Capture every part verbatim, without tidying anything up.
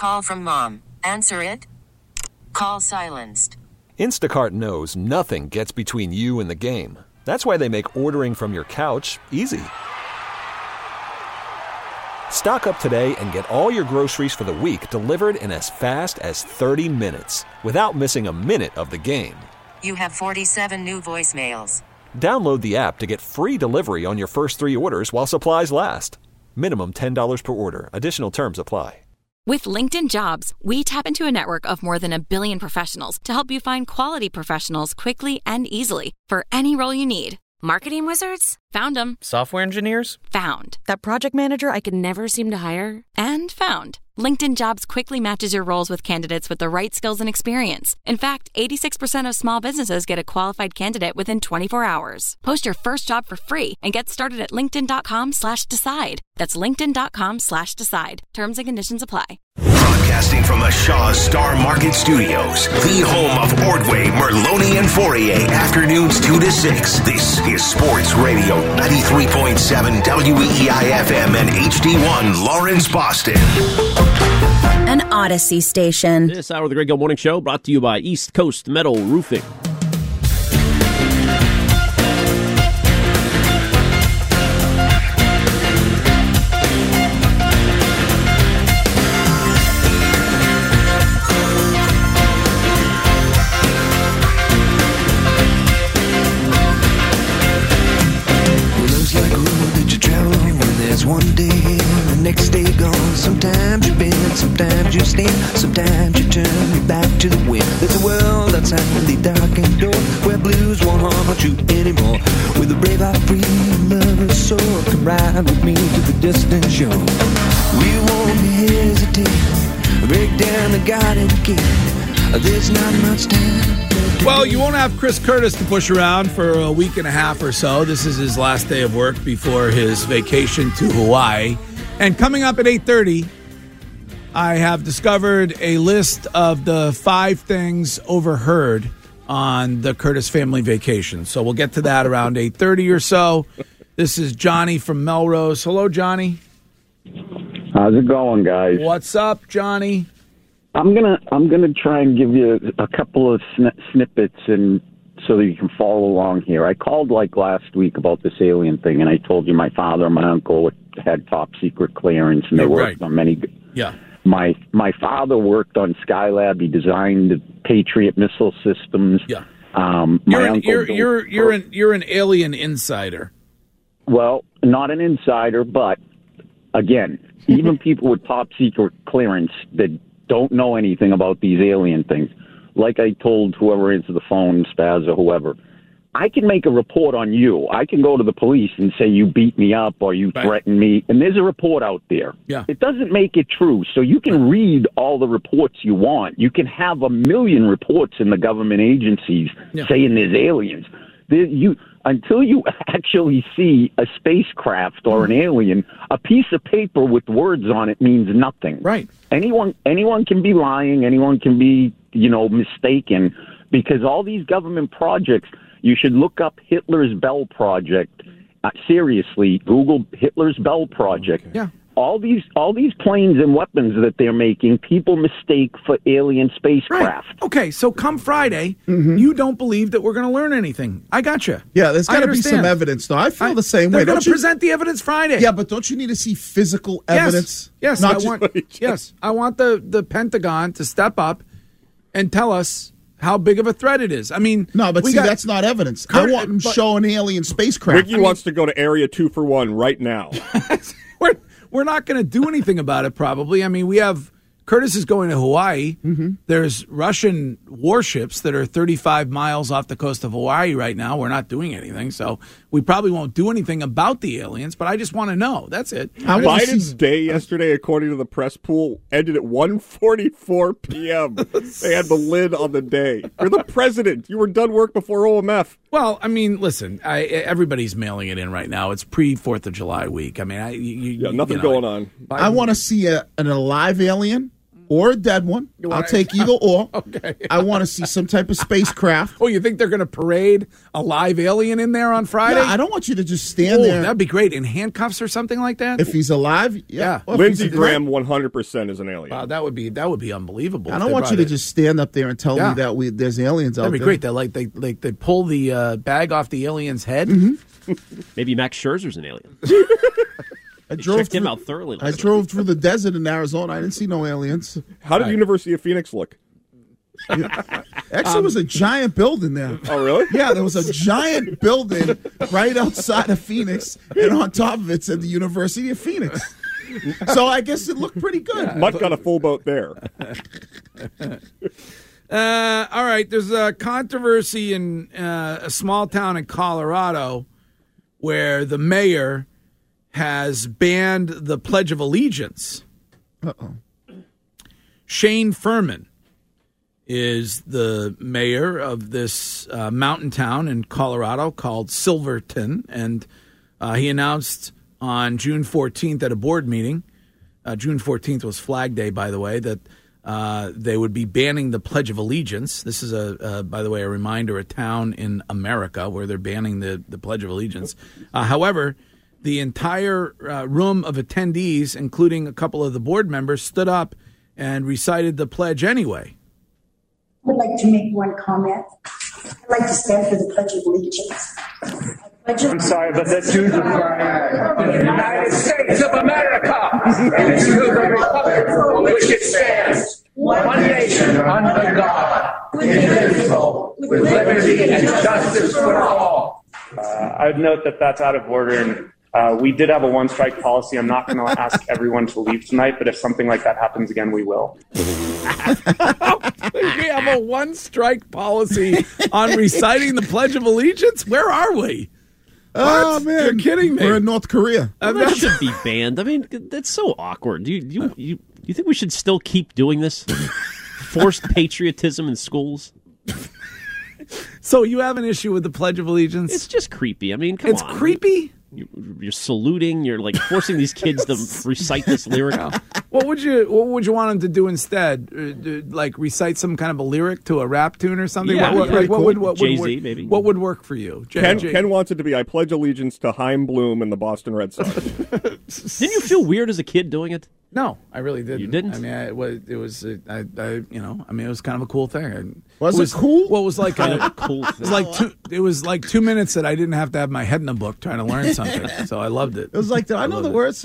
call from mom. Answer it. Call silenced. Instacart knows nothing gets between you and the game. That's why they make ordering from your couch easy. Stock up today and get all your groceries for the week delivered in as fast as thirty minutes without missing a minute of the game. You have forty-seven new voicemails. Download the app to get free delivery on your first three orders while supplies last. Minimum ten dollars per order. Additional terms apply. With LinkedIn Jobs, we tap into a network of more than a billion professionals to help you find quality professionals quickly and easily for any role you need. Marketing wizards? Found them. Software engineers? Found. That project manager I could never seem to hire? And found. LinkedIn Jobs quickly matches your roles with candidates with the right skills and experience. In fact, eighty-six percent of small businesses get a qualified candidate within twenty-four hours. Post your first job for free and get started at linkedin.com slash decide. That's linkedin.com slash decide. Terms and conditions apply. Broadcasting from the Shaw's Star Market Studios, the home of Ordway, Merloni, and Fourier, afternoons two to six. This is Sports Radio ninety-three point seven W E E I F M and H D one Lawrence, Boston. An Odyssey station. This hour of the Greg Hill Morning Show brought to you by East Coast Metal Roofing. One day and the next day gone. Sometimes you bend, sometimes you stand, sometimes you turn your back to the wind. There's a world outside the darkened door where blues won't haunt you anymore. With a brave heart, free lover's soul, come ride with me to the distant shore. We won't hesitate, break down the garden gate. There's not much time. Well, you won't have Chris Curtis to push around for a week and a half or so. This is his last day of work before his vacation to Hawaii. And coming up at eight thirty, I have discovered a list of the five things overheard on the Curtis family vacation. So we'll get to that around eight thirty or so. This is Johnny from Melrose. Hello, Johnny. How's it going, guys? What's up, Johnny? I'm gonna I'm gonna try and give you a couple of sn- snippets and so that you can follow along here. I called like last week about this alien thing, and I told you my father and my uncle had top secret clearance, and they Yeah, worked right. on many. Yeah. My my father worked on Skylab. He designed the Patriot missile systems. Yeah. Um, my You're an, uncle you're built- you're you're an you're an alien insider. Well, not an insider, but again, even people with top secret clearance that don't know anything about these alien things, like I told whoever answered the phone, Spaz or whoever, I can make a report on you. I can go to the police and say you beat me up or you Right. threatened me, and there's a report out there. Yeah. It doesn't make it true, so you can read all the reports you want. You can have a million reports in the government agencies Yeah. saying there's aliens. There, you until you actually see a spacecraft or an alien, a piece of paper with words on it means nothing. Right. Anyone anyone can be lying, anyone can be, you know, mistaken, because all these government projects, you should look up Hitler's Bell Project. Uh, seriously, Google Hitler's Bell Project. Yeah. All these all these planes and weapons that they're making, people mistake for alien spacecraft. Right. Okay, so come Friday, you don't believe that we're going to learn anything. I got you. Yeah, there's I got to be some understand. evidence, though. I feel I- the same They're way. going Don't to you? present the evidence Friday. Yeah, but don't you need to see physical Yes. evidence? Yes, Not I just- want. Yes, I want the the Pentagon to step up and tell us how big of a threat it is. I mean, No, but we see, got- that's not evidence. Kurt- I want them to but- show an alien spacecraft. Ricky wants to go to Area two for one right now. we're we're not going to do anything about it. Probably. I mean, we have Curtis is going to Hawaii. Mm-hmm. There's Russian warships that are thirty-five miles off the coast of Hawaii right now. We're not doing anything, so we probably won't do anything about the aliens. But I just want to know. That's it. I wanna Biden's see- day yesterday, according to the press pool, ended at one forty-four p.m. They had the lid on the day. You're the president. You were done work before O M F. Well, I mean, listen. I, everybody's mailing it in right now. It's pre Fourth of July week. I mean, I, you, Yeah, you, nothing you know, going on. I want to see a, an alive alien or a dead one. I'll take either or. Okay. I want to see some type of spacecraft. Oh, you think they're going to parade a live alien in there on Friday? Yeah, I don't want you to just stand oh, there. That'd be great. In handcuffs or something like that? If he's alive, yeah. Yeah. Well, if Lindsey he's Graham dead, one hundred percent is an alien. Wow, that would be that would be unbelievable. I if don't they want you brought to it. just stand up there and tell Yeah. me that we there's aliens out That'd be there. great. They like they like they pull the uh, bag off the alien's head. Mm-hmm. Maybe Max Scherzer's an alien. I They drove checked him through- out thoroughly. I last drove through the desert in Arizona. I didn't see no aliens. How did Right. University of Phoenix look? Actually, it was a giant building there. Oh, really? Yeah, there was a giant building right outside of Phoenix, and on top of it said the University of Phoenix. So I guess it looked pretty good. Mutt got a full boat there. Uh, all right, there's a controversy in uh, a small town in Colorado where the mayor has banned the Pledge of Allegiance. Uh-oh. Shane Furman is the mayor of this uh, mountain town in Colorado called Silverton, and uh, he announced on June fourteenth at a board meeting, uh, June fourteenth was Flag Day, by the way, that uh, they would be banning the Pledge of Allegiance. This is, a, uh, by the way, a reminder, a town in America where they're banning the, the Pledge of Allegiance. Uh, however, the entire uh, room of attendees, including a couple of the board members, stood up and recited the pledge anyway. I would like to make one comment. I'd like to stand for the Pledge of Allegiance. Pledge of- I'm sorry, but that's to the United States of America and to the republic for which it stands, one nation under God, indivisible, with liberty and justice for all. Uh, I would note that that's out of order, and uh, we did have a one-strike policy. I'm not going to ask everyone to leave tonight, but if something like that happens again, we will. We have a one-strike policy on reciting the Pledge of Allegiance? Where are we? Oh, What? man. You're kidding me. We're in North Korea. Well, that should be banned. I mean, that's so awkward. Do you, you, you, you think we should still keep doing this? Forced patriotism in schools? So you have an issue with the Pledge of Allegiance? It's just creepy. I mean, come It's on. creepy? You, you're saluting. You're like forcing these kids to recite this lyric. What would you What would you want them to do instead? Uh, do, like recite some kind of a lyric to a rap tune or something? Yeah, what, what, yeah. like, what would what would Jay-Z, work, maybe. What would work for you? Jay, Ken, Jay- Ken wants it to be, I pledge allegiance to Chaim Bloom and the Boston Red Sox. Didn't you feel weird as a kid doing it? No, I really didn't. You didn't? I mean, I, it was, it was uh, I, I, you know, I mean, it was kind of a cool thing. I, Was it was cool? Well, it was like Kind a, of a cool It thing. was like two. It was like two minutes that I didn't have to have my head in a book trying to learn something. So I loved it. It was like, I know loved the it. words to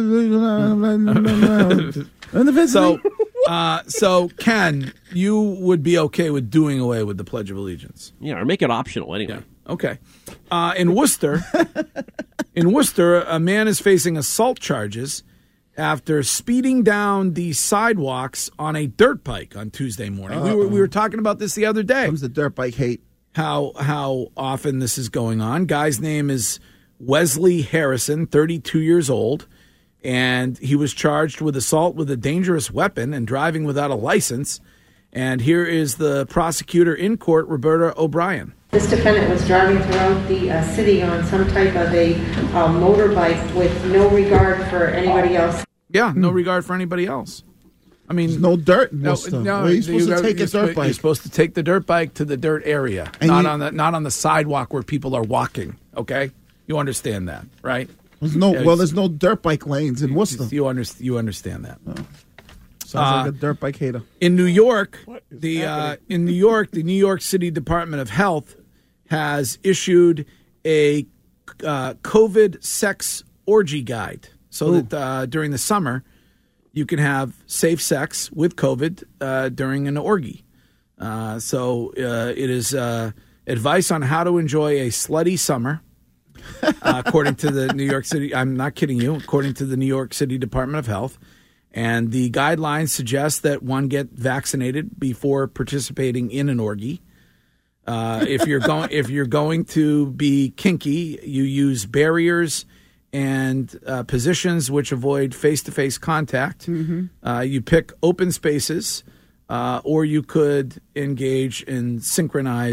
the... So, uh, so Ken, you would be okay with doing away with the Pledge of Allegiance? Yeah, or make it optional anyway. Okay. Uh, in Worcester, in Worcester, a man is facing assault charges after speeding down the sidewalks on a dirt bike on Tuesday morning. We were we were talking about this the other day. Comes the dirt bike hate. How how often this is going on. Guy's name is Wesley Harrison, thirty-two years old, and he was charged with assault with a dangerous weapon and driving without a license. And here is the prosecutor in court, Roberta O'Brien. This defendant was driving throughout the uh, city on some type of a uh, motorbike with no regard for anybody else. Yeah, no regard for anybody else. I mean, There's no dirt in no, Worcester. no, Where are you supposed you- to take you're a sp- dirt bike? You're supposed to take the dirt bike to the dirt area, And not you- on the not on the sidewalk where people are walking. Okay, you understand that, right? There's no, Yeah, well, it's- there's no dirt bike lanes in Worcester. You understand? You understand that? Sounds like uh, a dirt bike hater. In New York, the uh, in New York, the New York City Department of Health has issued a uh, COVID sex orgy guide, so Ooh. that uh, during the summer you can have safe sex with COVID uh, during an orgy. Uh, so uh, it is uh, advice on how to enjoy a slutty summer, uh, according to the New York City. I'm not kidding you. According to the New York City Department of Health. And the guidelines suggest that one get vaccinated before participating in an orgy. Uh, if you're going, if you're going to be kinky, you use barriers and uh, positions which avoid face-to-face contact. Mm-hmm. Uh, you pick open spaces, uh, or you could engage in synchronized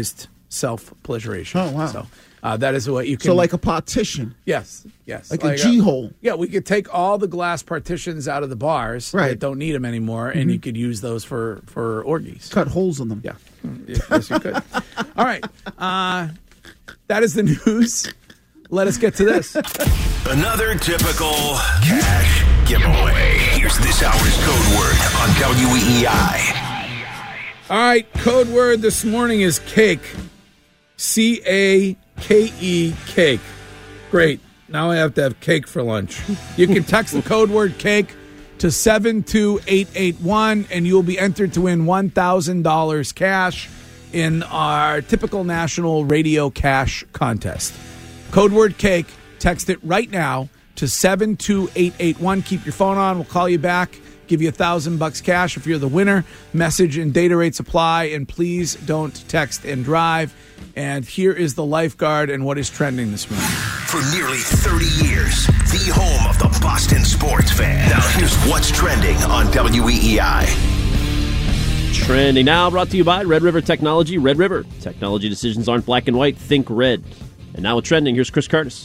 self-pleasuration. Oh, wow. So uh, that is what you can... So like a partition. Yes, yes. Like, a G-hole. Yeah, we could take all the glass partitions out of the bars Right. that don't need them anymore, and Mm-hmm. you could use those for, for orgies. Cut holes in them. Yeah. Yes, you could. All right. Uh, that is the news. Let us get to this. Another typical cash giveaway. Here's this hour's code word on W E E I. All right, code word this morning is cake. C A K E, cake. Great. Now I have to have cake for lunch. You can text the code word cake to seven two eight eight one, and you'll be entered to win one thousand dollars cash in our typical national radio cash contest. Code word cake. Text it right now to seven two eight eight one. Keep your phone on. We'll call you back. Give you a thousand bucks cash if you're the winner. Message and data rates apply. And please don't text and drive. And here is the lifeguard and what is trending this morning. For nearly thirty years, the home of the Boston sports fan. Now here's what's trending on W E E I. Trending now, brought to you by Red River Technology. Red River. Technology decisions aren't black and white. Think red. And now with trending, here's Chris Curtis.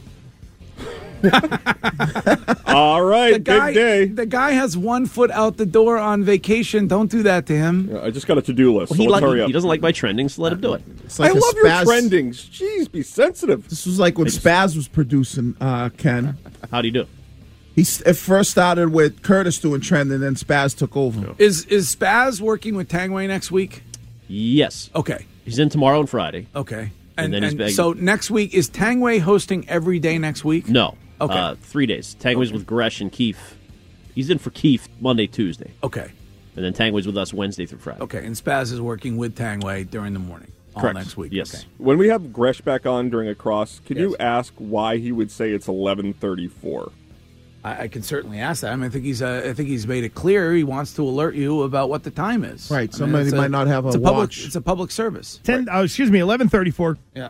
All right, The guy, big day. the guy has one foot out the door on vacation. Don't do that to him. Yeah, I just got a to-do list, Well, so he, let's like, hurry up. he doesn't like my trending, so let him do it. It's like I a love your spaz- trendings. Jeez, be sensitive. This was like when Spaz was producing, uh, Ken. How do you do? He s- it first started with Curtis doing trend, and then Spaz took over. Is is Spaz working with Tangway next week? Yes. Okay. He's in tomorrow and Friday. Okay. And And, then he's and back- so next week, is Tangway hosting every day next week? No. Okay. Uh, three days. Tangway's Okay. with Gresh and Keefe. He's in for Keefe Monday, Tuesday. Okay. And then Tangway's with us Wednesday through Friday. Okay. And Spaz is working with Tangway during the morning all Correct. next week. Yes. Okay. When we have Gresh back on during a cross, can Yes. you ask why he would say it's eleven thirty-four? I, I can certainly ask that. I mean, I think he's uh, I think he's made it clear he wants to alert you about what the time is. Right. I mean, Somebody it's might not have a it's public, watch. It's a public service. Ten. Oh, excuse me, eleven thirty-four. Yeah.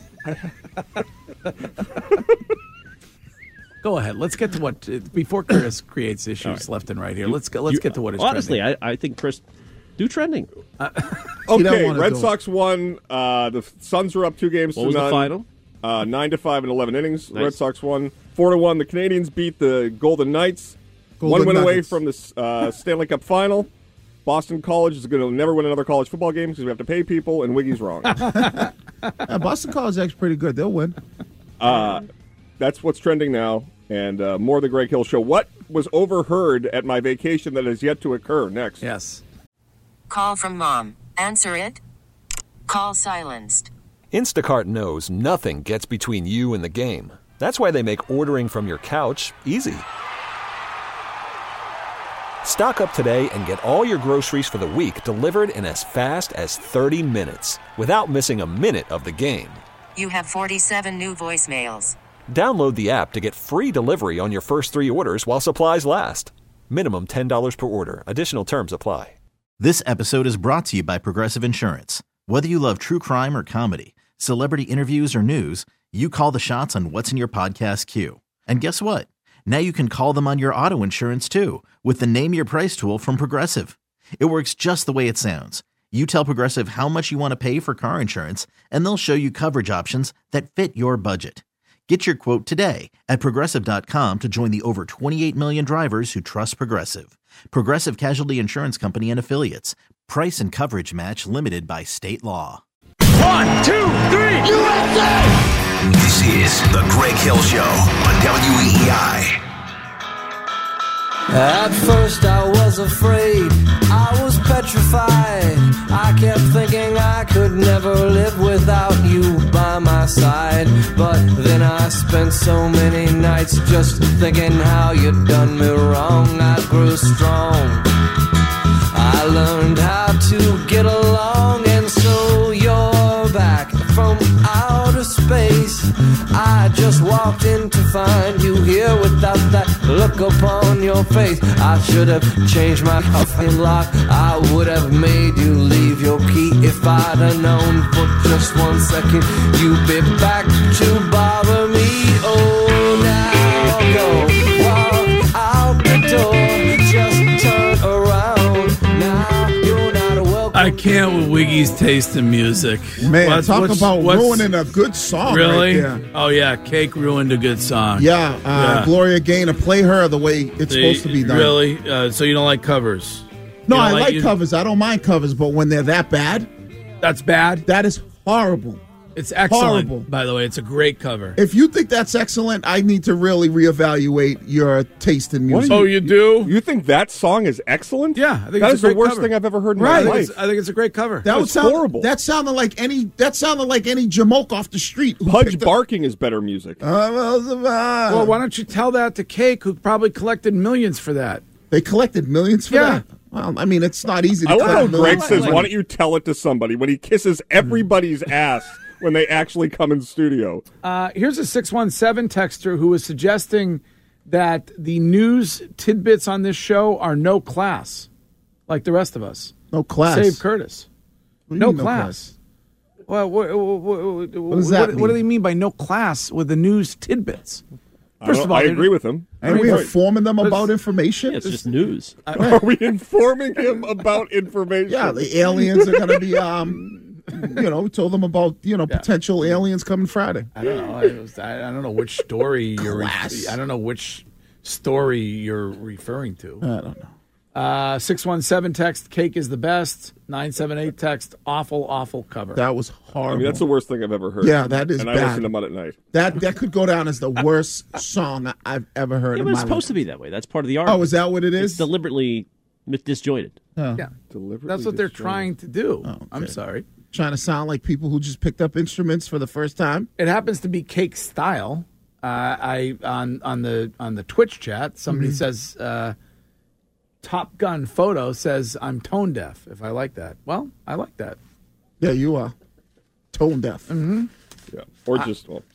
Go ahead. Let's get to what before Chris creates issues right. left and right here. Let's go. Let's You- get to what is honestly, trending. I, I think Chris, do trending. Okay, wanna Red do it. Sox won. Uh, the Suns are up two games What to was the none. final? Uh, nine to five in eleven innings. Nice. Red Sox won four to one. The Canadians beat the Golden Knights. Golden one win away Nuggets. from the uh, Stanley Cup final. Boston College is going to never win another college football game because we have to pay people, and Wiggy's wrong. Uh, Boston College is actually pretty good. They'll win. Uh, that's what's trending now, and uh, more of the Greg Hill Show. What was overheard at my vacation that is yet to occur? Next. Yes. Call from mom. Answer it. Call silenced. Instacart knows nothing gets between you and the game. That's why they make ordering from your couch easy. Stock up today and get all your groceries for the week delivered in as fast as thirty minutes without missing a minute of the game. You have forty-seven new voicemails. Download the app to get free delivery on your first three orders while supplies last. Minimum ten dollars per order. Additional terms apply. This episode is brought to you by Progressive Insurance. Whether you love true crime or comedy, celebrity interviews or news, you call the shots on what's in your podcast queue. And guess what? Now you can call them on your auto insurance too with the Name Your Price tool from Progressive. It works just the way it sounds. You tell Progressive how much you want to pay for car insurance, and they'll show you coverage options that fit your budget. Get your quote today at Progressive dot com to join the over twenty-eight million drivers who trust Progressive. Progressive Casualty Insurance Company and Affiliates. Price and coverage match limited by state law. One, two, three, U S A! This is the Greg Hill Show on W E E I. At first I was afraid, I was petrified. I kept thinking I could never live without you by my side. But then I spent so many nights just thinking how you'd done me wrong. I grew strong, I learned how to get along. And so you're back from outer space. I just walked in to find you here without that look upon your face. I should have changed my coffin lock. I would have made you leave your key if I'd have known for just one second you'd be back to bother me. Oh, now go walk out the door. Just turn around. Now you're not welcome. I can't with Wiggy's taste in music. Man, What's- talk what's- about what's- ruining a good song. Really? Right there. Oh yeah, Cake ruined a good song. Yeah, uh, Yeah. Gloria Gaynor, play her the way it's See, supposed to be done. Really? Uh, so you don't like covers? No, You don't I like you- covers. I don't mind covers, but when they're that bad, That's bad. that is horrible. It's excellent. Horrible. By the way, it's a great cover. If you think that's excellent, I need to really reevaluate your taste in music. Oh, you do? You think that song is excellent? Yeah, I think that it's is a the great worst cover. thing I've ever heard in Right. my I think life. it's- I think it's a great cover. That would That's sound horrible. That sounded like any. That sounded like any jamoke off the street. who Pudge picked up- barking is better music. Well, why don't you tell that to Cake, who probably collected millions for that? They collected millions for Yeah. that. Well, I mean, it's not easy to I love how collect Greg millions. says, "Why don't you tell it to somebody?" when he kisses everybody's ass when they actually come in studio. Uh, here's a six one seven texter who is suggesting that the news tidbits on this show are no class, like the rest of us. No class. Save Curtis. What do you No mean, no class. Well, what, what, what, What does that what, what do mean? they mean by no class with the news tidbits? I don't- I agree with him. Are we Right. informing them But about information? Yeah, it's just news. Are we informing him about information? Yeah, the aliens are going to be. Um, you know, we told them about you know potential aliens coming Friday. I don't know. I, was, I, I don't know which story you're. Class. I don't know which story you're referring to. I don't know. Uh, six one seven text, Cake is the best. nine seven eight text, awful, awful cover. That was I horrible. mean, that's the worst thing I've ever heard. Yeah, that is and bad. I listen to them at night. That that could go down as the worst song I've ever heard Yeah, in but my it's supposed life. to be that way. That's part of the art. Oh, is that what it It's is? deliberately mi- disjointed. Oh. Yeah, Deliberately that's what they're destroyed. trying to do. Oh, okay. I'm sorry. Trying to sound like people who just picked up instruments for the first time. It happens to be Cake style. Uh, I on on the on the Twitch chat, somebody Mhm. says uh, Top Gun photo says I'm tone deaf. If I like that, well, I like that. Yeah, you are tone deaf. Mm-hmm. Yeah, or just well.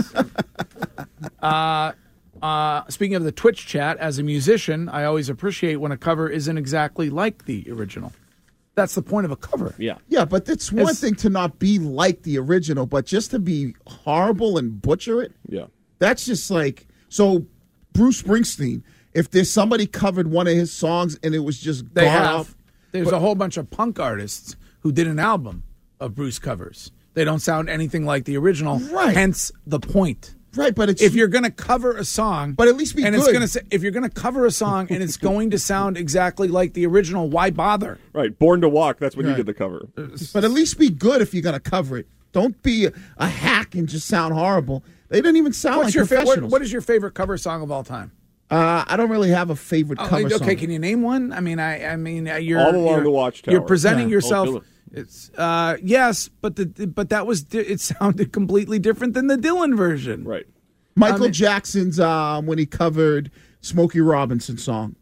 uh, uh, speaking of the Twitch chat, as a musician, I always appreciate when a cover isn't exactly like the original. That's the point of a cover. Yeah. Yeah, but it's one It's- thing to not be like the original, but just to be horrible and butcher it. Yeah. That's just like so. Bruce Springsteen. If there's somebody covered one of his songs and it was just They god have. off- There's but- a whole bunch of punk artists who did an album of Bruce covers. They don't sound anything like the original. Right. Hence the point. Right, but it's if you're going to cover a song, but at least be and good. it's going to if you're going to cover a song and it's going to sound exactly like the original, why bother? Right, Born to Walk. That's when Right. he did the cover. But at least be good if you're going to cover it. Don't be a, a hack and just sound horrible. They didn't even sound What's like your fa- what, professionals. what is your favorite cover song of all time? Uh, I don't really have a favorite Oh, cover okay, song. can you name one? I mean, I, I mean, uh, you're All Along you're, the Watchtower. You're presenting Yeah. yourself. Oh, do it. It's uh, yes, but the but that was di- it sounded completely different than the Dylan version. Right. Michael I mean- Jackson's um, when he covered Smokey Robinson's song.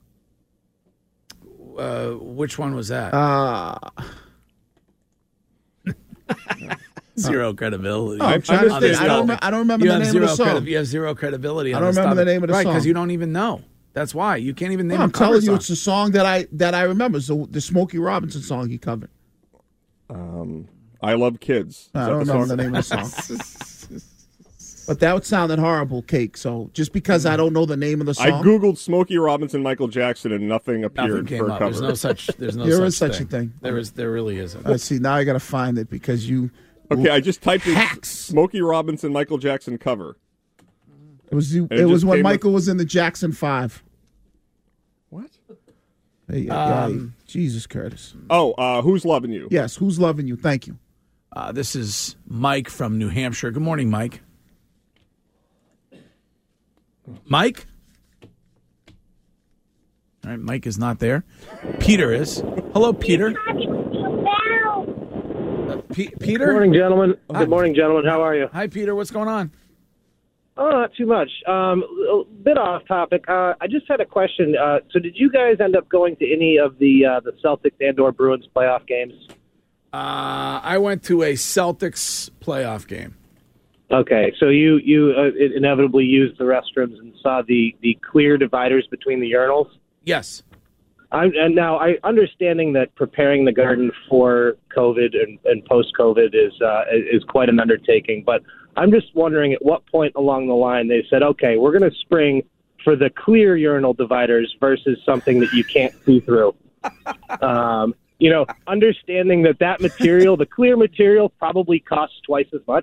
Uh, which one was that? Uh, Zero credibility. I'm trying to on think. this I don't topic. remem- I don't remember you the have name of zero the song. credi- you have zero credibility. I on don't this remember the topic. name of the right, song. because you don't even know. That's why you can't even name. Well, a I'm cover telling you, song. it's a song that I that I remember. So the Smokey Robinson song he covered. Um, I Love Kids. Is I that don't the remember song? the name of the song. But that sounded horrible, Cake. So just because I don't know the name of the I song, googled Smokey Robinson, Michael Jackson, and nothing Nothing appeared came for a up. cover. There's no such. There's no. There such is such thing. a thing. There is. There really isn't. let's see. Now I got to find it because you. Okay, I just typed in Hacks. Smokey Robinson, Michael Jackson cover. It was it it was just when came up- Michael was in the Jackson Five. What? Hey, yeah, Um, Jesus, Curtis. Oh, uh, Who's Loving You? Yes, who's loving you? Thank you. Uh, this is Mike from New Hampshire. Good morning, Mike. Mike? All right, Mike is not there. Peter is. Hello, Peter. Uh, P- Peter? Good morning, gentlemen. Hi. Good morning, gentlemen. How are you? Hi, Peter. What's going on? Oh, not too much. Um, a bit off topic. Uh, I just had a question. Uh, so, did you guys end up going to any of the uh, the Celtics and/or Bruins playoff games? Uh, I went to a Celtics playoff game. Okay, so you you uh, inevitably used the restrooms and saw the, the clear dividers between the urinals. Yes. I'm, and now, I understanding that preparing the garden for COVID and, and post-COVID is uh, is quite an undertaking, but I'm just wondering at what point along the line they said, okay, we're going to spring for the clear urinal dividers versus something that you can't see through. Um, you know, understanding that that material, the clear material, probably costs twice as much.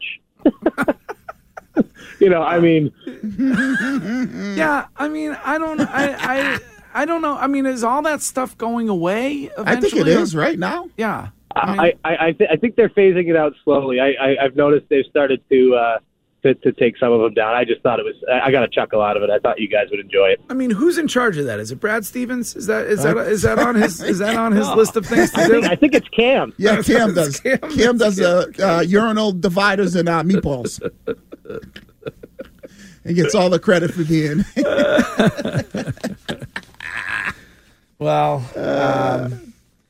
You know, I mean, yeah, I mean, I don't, I, I, I don't know. I mean, is all that stuff going away eventually? I think it is right now. Yeah, I, mean, I, I, I, th- I think they're phasing it out slowly. I, I, I've noticed they've started to, uh, to to take some of them down. I just thought it was. I got a chuckle out of it. I thought you guys would enjoy it. I mean, who's in charge of that? Is it Brad Stevens? Is that is that is that on his is that on his list of things to I do? think, I think it's Cam. Yeah, Cam does. Cam, Cam does uh, uh, urinal dividers and uh, meatballs. He gets all the credit for being. Well, um,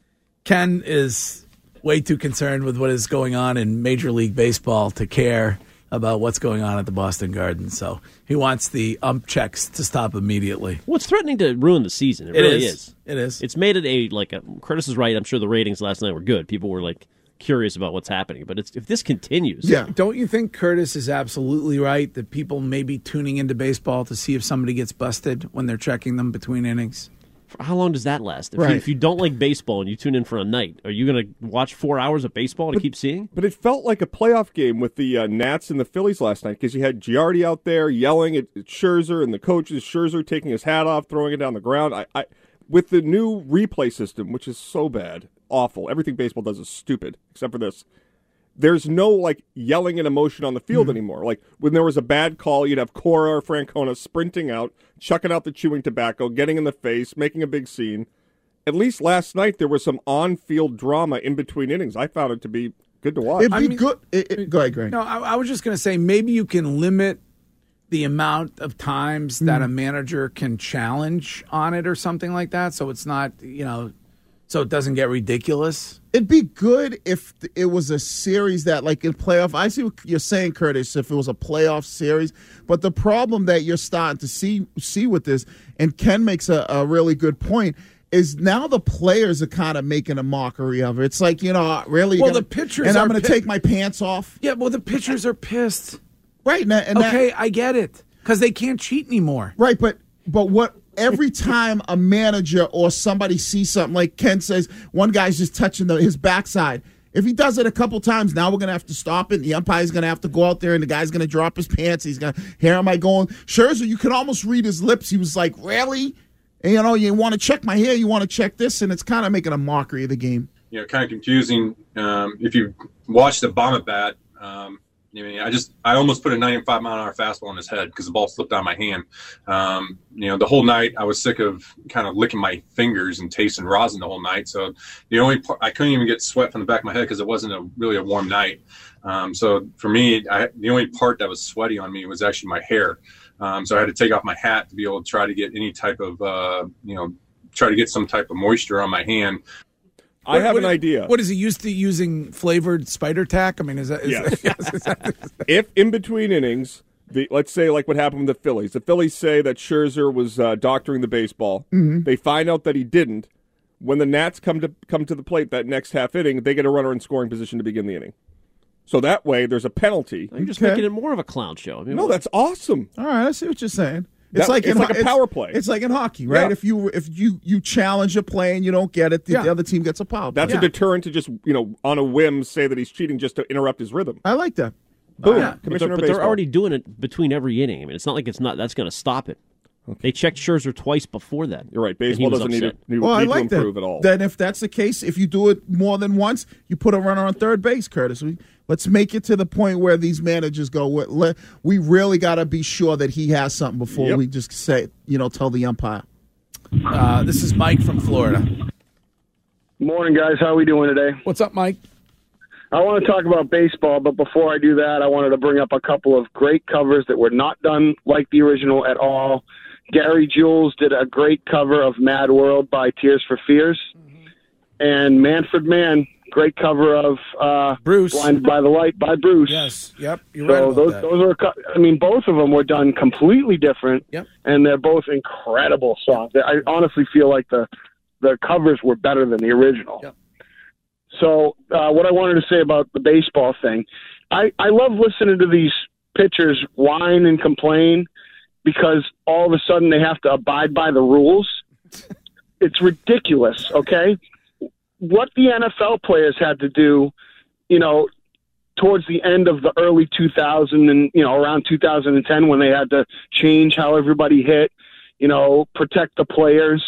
Ken is way too concerned with what is going on in Major League Baseball to care about what's going on at the Boston Garden. So he wants the ump checks to stop immediately. Well, it's threatening to ruin the season. It, It really is. is. It is. It's made it a, like, a, Curtis is right. I'm sure the ratings last night were good. People were, like, curious about what's happening. But it's, if this continues. Yeah. Don't you think Curtis is absolutely right that people may be tuning into baseball to see if somebody gets busted when they're checking them between innings? For how long does that last? If, Right. you, if you don't like baseball and you tune in for a night, are you going to watch four hours of baseball to But- keep seeing? But it felt like a playoff game with the uh, Nats and the Phillies last night because you had Giardi out there yelling at, at Scherzer and the coaches, Scherzer taking his hat off, throwing it down the ground. I, I, with the new replay system, which is so bad, awful, everything baseball does is stupid except for this. There's no, like, yelling and emotion on the field Mm-hmm. anymore. Like, when there was a bad call, you'd have Cora or Francona sprinting out, chucking out the chewing tobacco, getting in the face, making a big scene. At least last night, there was some on-field drama in between innings. I found it to be good to watch. It'd be good. It, it, go ahead, Greg. No, I, I was just going to say maybe you can limit the amount of times that a manager can challenge on it or something like that, so it's not, you know, so it doesn't get ridiculous. It'd be good if it was a series that, like in playoff, I see what you're saying, Curtis, if it was a playoff series. But the problem that you're starting to see see with this, and Ken makes a, a really good point, is now the players are kind of making a mockery of it. It's like, you know, really? Well, gonna, the pitchers And I'm are going to pi- take my pants off. Yeah, well, the pitchers are pissed. Right. And that, and that- Okay, I get it, because they can't cheat anymore. Right, but but what every time a manager or somebody sees something, like Ken says, one guy's just touching the, his backside. If he does it a couple times, now we're going to have to stop it. The umpire's going to have to go out there, and the guy's going to drop his pants. He's going to, here am I going? Scherzer, you can almost read his lips. He was like, really? And, you know, you want to check my hair, you want to check this, and it's kind of making a mockery of the game. You know, kind of confusing. Um, if you watch the bomb at bat, um, I mean, I just I almost put a ninety-five mile an hour fastball in his head because the ball slipped out of my hand. Um, you know, the whole night I was sick of kind of licking my fingers and tasting rosin the whole night. So the only part, I couldn't even get sweat from the back of my head because it wasn't a really a warm night. Um, so for me, I, the only part that was sweaty on me was actually my hair. Um, so I had to take off my hat to be able to try to get any type of uh, you know try to get some type of moisture on my hand. I have What- an idea. What is he used to using flavored spider tack? I mean, is that? Is Yes. that, is that If in between innings, the let's say like what happened with the Phillies, the Phillies say that Scherzer was uh, doctoring the baseball. Mhm. They find out that he didn't. When the Nats come to come to the plate that next half inning, they get a runner in scoring position to begin the inning. So that way, there's a penalty. You're just making it more of a clown show. I mean, No, that's awesome. All right, I see what you're saying. It's That- like it's in like ho- a power play. It's like in hockey, right? Yeah. If you if you you challenge a play and you don't get it, the, Yeah. the other team gets a power. That's play. a deterrent to just you know on a whim say that he's cheating just to interrupt his rhythm. I like that. Boom, Yeah, but, they're, commissioner of but they're baseball. already doing it between every inning. I mean, it's not like it's not that's going to stop it. They checked Scherzer twice before that. You're right. and he Baseball was doesn't need, upset. to, need, Well, I need like to improve that. at all. Then if that's the case, if you do it more than once, you put a runner on third base, Curtis. We, let's make it to the point where these managers go, "What- let- we really got to be sure that he has something before Yep. we just say, you know, tell the umpire. Uh, this is Mike from Florida. Morning, guys. How are we doing today? What's up, Mike? I want to talk about baseball, but before I do that, I wanted to bring up a couple of great covers that were not done like the original at all. Gary Jules did a great cover of Mad World by Tears for Fears. And Manfred Mann, great cover of uh, Bruce. Blinded by the Light by Bruce. Yes, yep, you're so right about those, that. those are, a cou- I mean, both of them were done completely different, Yep. and they're both incredible songs. I honestly feel like the the covers were better than the original. Yep. So uh, what I wanted to say about the baseball thing, I, I love listening to these pitchers whine and complain because all of a sudden they have to abide by the rules. It's ridiculous, okay? what the N F L players had to do, you know, towards the end of the early two thousands and, you know, around two thousand ten when they had to change how everybody hit, you know, protect the players.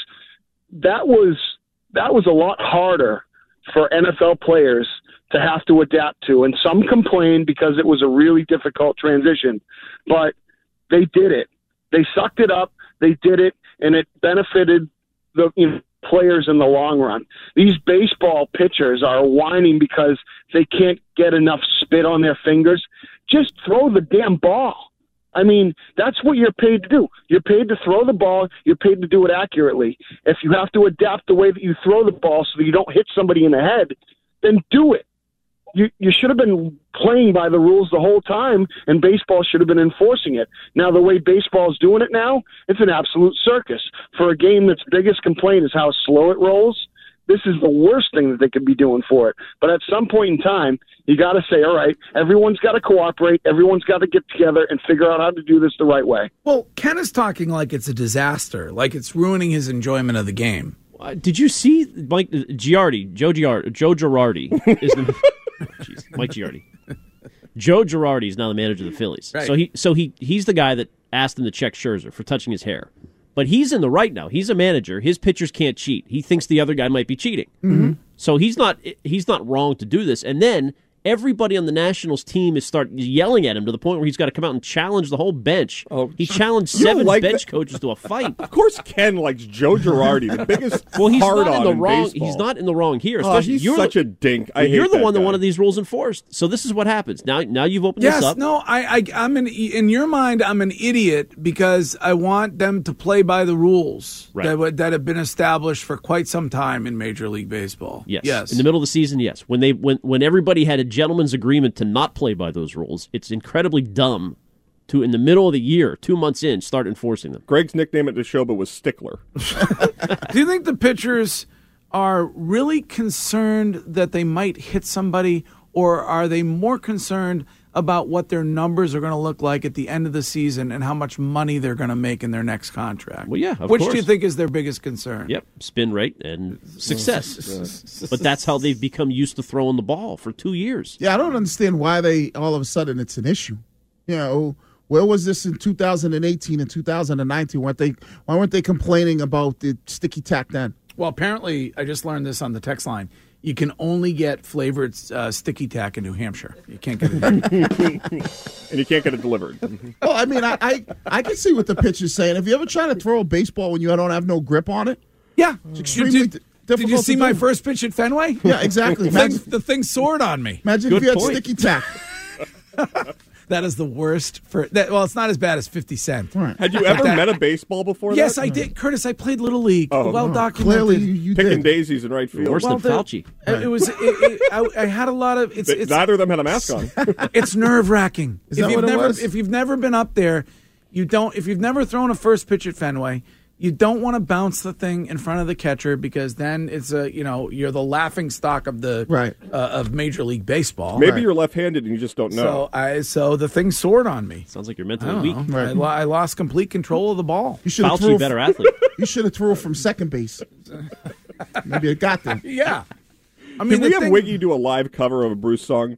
That was that was a lot harder for N F L players to have to adapt to. And some complained because it was a really difficult transition. But they did it. They sucked it up. They did it, and it benefited the you know, players in the long run. These baseball pitchers are whining because they can't get enough spit on their fingers. Just throw the damn ball. I mean, that's what you're paid to do. You're paid to throw the ball. You're paid to do it accurately. If you have to adapt the way that you throw the ball so that you don't hit somebody in the head, then do it. You you should have been playing by the rules the whole time, and baseball should have been enforcing it. Now, the way baseball is doing it now, it's an absolute circus. For a game that's biggest complaint is how slow it rolls, this is the worst thing that they could be doing for it. But at some point in time, you got to say, all right, everyone's got to cooperate. Everyone's got to get together and figure out how to do this the right way. Well, Ken is talking like it's a disaster, like it's ruining his enjoyment of the game. Uh, did you see Mike Giardi, Joe Giardi, Joe Girardi is the Jeez, Mike Giardi. Joe Girardi is now the manager of the Phillies. Right. So he so he he's the guy that asked him to check Scherzer for touching his hair. But he's in the right now. He's a manager. His pitchers can't cheat. He thinks the other guy might be cheating. Mm-hmm. So he's not he's not wrong to do this. And then everybody on the Nationals team is start yelling at him to the point where he's got to come out and challenge the whole bench. Oh, he challenged you don't seven like bench that? coaches to a fight. Of course, Ken likes Joe Girardi, the biggest Well, he's hard not in on the in wrong. baseball. He's not in the wrong here. Oh, Especially he's you're such the, a dink. I you're hate the that one that guy. wanted these rules enforced. So this is what happens. Now, now you've opened Yes, this up. no, I, I, I'm an in your mind. I'm an idiot because I want them to play by the rules Right. that would- that have been established for quite some time in Major League Baseball. Yes. yes. In the middle of the season, yes. When they when when everybody had a gentleman's agreement to not play by those rules, it's incredibly dumb to, in the middle of the year, two months in, start enforcing them. Greg's nickname at the show, but was Stickler. Do you think the pitchers are really concerned that they might hit somebody, or are they more concerned about what their numbers are going to look like at the end of the season and how much money they're going to make in their next contract? Well, yeah, of Which course. do you think is their biggest concern? Yep, spin rate and success. But that's how they've become used to throwing the ball for two years. Yeah, I don't understand why they all of a sudden it's an issue. You know, where was this in two thousand eighteen and two thousand nineteen? Weren't they, why weren't they complaining about the sticky tack then? Well, apparently, I just learned this on the text line. You can only get flavored uh, sticky tack in New Hampshire. You can't get it. And you can't get it delivered. Well, I mean, I, I I can see what the pitcher's saying. Have you ever tried to throw a baseball when you don't have no grip on it? Yeah. It's extremely Did, d- did difficult you see to my do. first pitch at Fenway? Yeah, exactly. the, thing, Imagine, the thing soared on me. imagine Good if you had point. sticky tack. That is the worst for that. Well, it's not as bad as fifty Cent. Had you ever met a baseball before Yes, that? I did, Curtis. I played Little League. Oh, well oh, documented. Clearly, you, you Picking did. daisies in right field. Worse Well, than the- Fauci. It, it was. It, it, I, I had a lot of. It's. They- it's Neither of them had a mask on. it's nerve wracking. Is if that you've what it never, was? if you've never been up there, you don't. If you've never thrown a first pitch at Fenway, you don't want to bounce the thing in front of the catcher because then it's a you know you're the laughing stock of the Right. uh, of Major League Baseball. Maybe Right. you're left-handed and you just don't know. So I so the thing soared on me. Sounds like you're I mentally don't weak. know. I, lo- I lost complete control of the ball. You should have Fauci, threw. better athlete. You should have threw from second base. Maybe it got there. Yeah. I Can mean, we the have thing- Wiggy do a live cover of a Bruce song?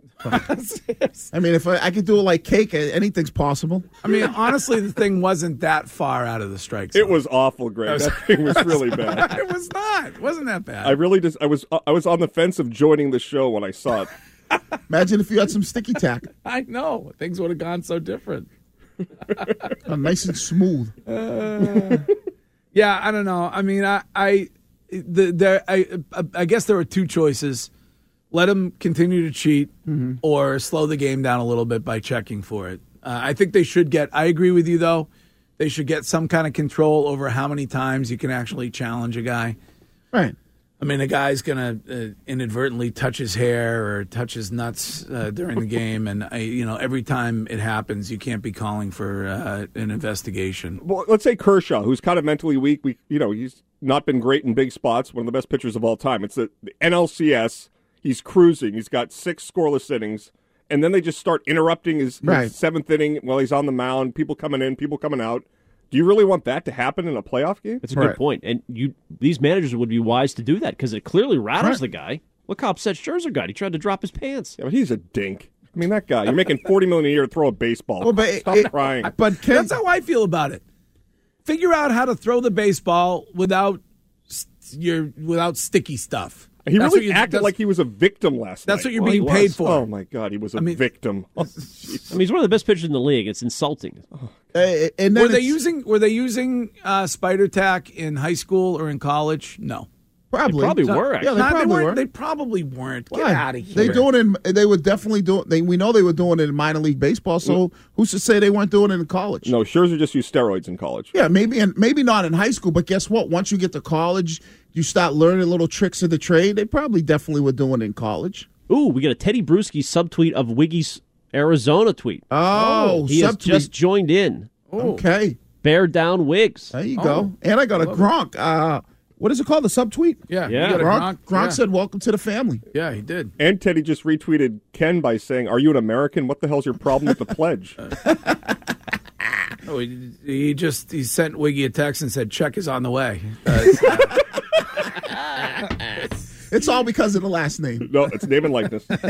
I mean, if I, I could do it like cake, anything's possible. I mean, honestly, the thing wasn't that far out of the strike zone. It was awful, Greg. That thing was really bad. It was not. It wasn't that bad. I really just I was I was on the fence of joining the show when I saw it. Imagine if you had some sticky tack. I know. Things would have gone so different. Uh, nice and smooth. Uh, yeah, I don't know. I mean, I, I, the, there, I, I guess there were two choices: let them continue to cheat, Mm-hmm. or slow the game down a little bit by checking for it. Uh, I think they should get. I agree with you, though. They should get some kind of control over how many times you can actually challenge a guy. Right. I mean, a guy's gonna uh, inadvertently touch his hair or touch his nuts uh, during the game, and I, you know, every time it happens, you can't be calling for uh, an investigation. Well, let's say Kershaw, who's kind of mentally weak. We, you know, he's not been great in big spots. One of the best pitchers of all time. It's the, the N L C S. He's cruising. He's got six scoreless innings, and then they just start interrupting his, his Right. seventh inning while he's on the mound. People coming in, people coming out. Do you really want that to happen in a playoff game? That's a good point. And you, these managers would be wise to do that because it clearly rattles Right. the guy. Look how upset Scherzer got. He tried to drop his pants. Yeah, but he's a dink. I mean, that guy. You're making forty million dollars a year to throw a baseball. Well, but Stop it- crying. But that's how I feel about it. Figure out how to throw the baseball without st- your without sticky stuff. He That's really what you- acted that's- like he was a victim last That's night. what you're Well, being he paid was. for. Oh, my God. He was a I mean- victim. Oh, I mean, he's one of the best pitchers in the league. It's insulting. and then were they it's- using Were they using uh, spider tack in high school or in college? No, Probably. They probably So- were, Yeah, actually. they Nah, they probably weren't. were. They probably weren't. Get Why? out of here. They doing it. In, they were definitely doing. They, we know they were doing it in minor league baseball. So who's to say they weren't doing it in college? No, Scherzer just used steroids in college. Yeah, maybe and maybe not in high school. But guess what? Once you get to college, you start learning little tricks of the trade. They probably definitely were doing it in college. Ooh, we got a Teddy Bruschi subtweet of Wiggy's Arizona tweet. Oh, he has subtweet. just joined in. Okay, Bear down Wigs. there you go. And I got a Gronk. Uh, what is it called? The subtweet. Yeah, Yeah. you got a Gronk, Gronk, Gronk yeah. said, "Welcome to the family." Yeah, he did. And Teddy just retweeted Ken by saying, "Are you an American? What the hell's your problem with the pledge?" Oh, he, he just he sent Wiggy a text and said, "Check is on the way." Uh, It's all because of the last name. No, it's name and likeness. we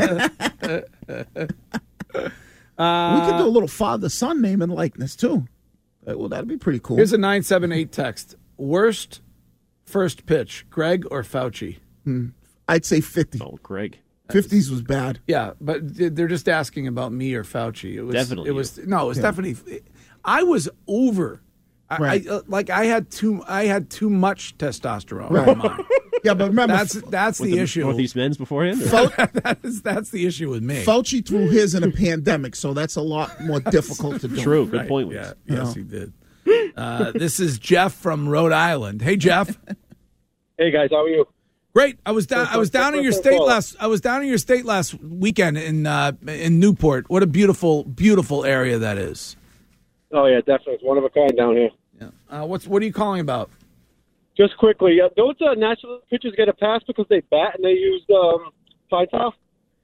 could do a little father-son name and likeness too. Uh, well, that'd be pretty cool. Here's a nine seven eight text. Worst first pitch, Greg or Fauci? Hmm. I'd say fifty. Oh, Greg. fifties was bad. Yeah, but they're just asking about me or Fauci. It was Definitely It was no. It was Yeah. definitely. I was over. I, Right. I uh, like I had too. I had too much testosterone. Right. on mine. Yeah, but remember, That's that's With the, issue. Northeast men's beforehand? that is that's the issue with me. Fauci threw his in a pandemic, so that's a lot more difficult to do. True. Good Right, point. Yeah, Wigs. yes, he did. Uh, this is Jeff from Rhode Island. Hey, Jeff. Hey guys, how are you? Great. I was down. I was down in your state last. I was down in your state last weekend in uh, in Newport. What a beautiful, beautiful area that is. Oh yeah, definitely. It's one of a kind down here. Yeah. Uh, what's what are you calling about? Just quickly, uh, don't uh, national pitchers get a pass because they bat and they use um, pine tar?